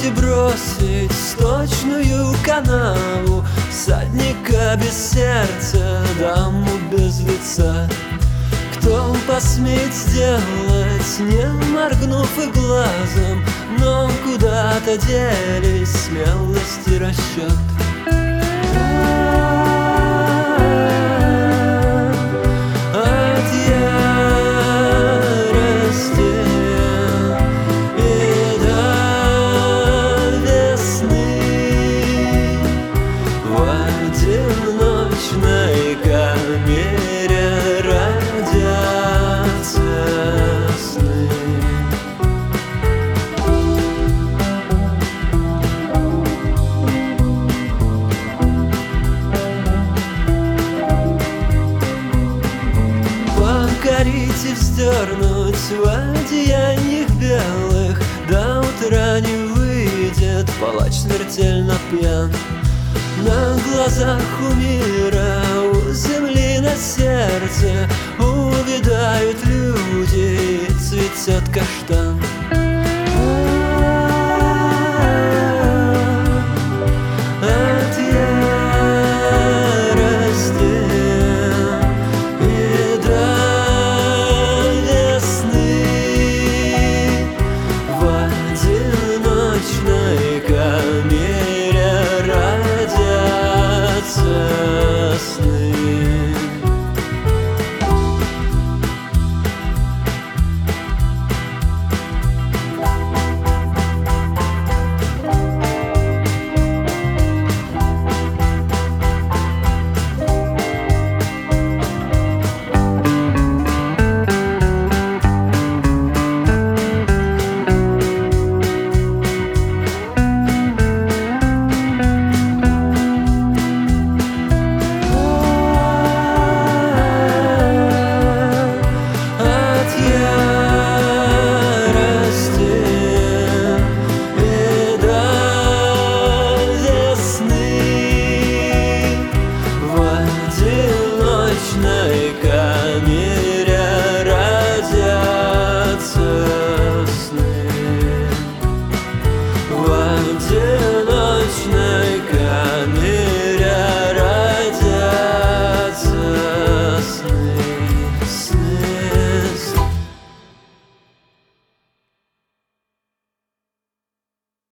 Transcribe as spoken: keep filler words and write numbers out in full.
и бросить в сточную канаву всадника без сердца, даму без лица. Кто посмеет сделать, не моргнув и глазом? Но куда-то делись смелость и расчет. В камере родятся сны. Покорить и вздернуть в одеяниях белых, до утра не выйдет палач смертельно пьян. На глазах у мира, у земли на сердце увядают люди, и цветет каштан.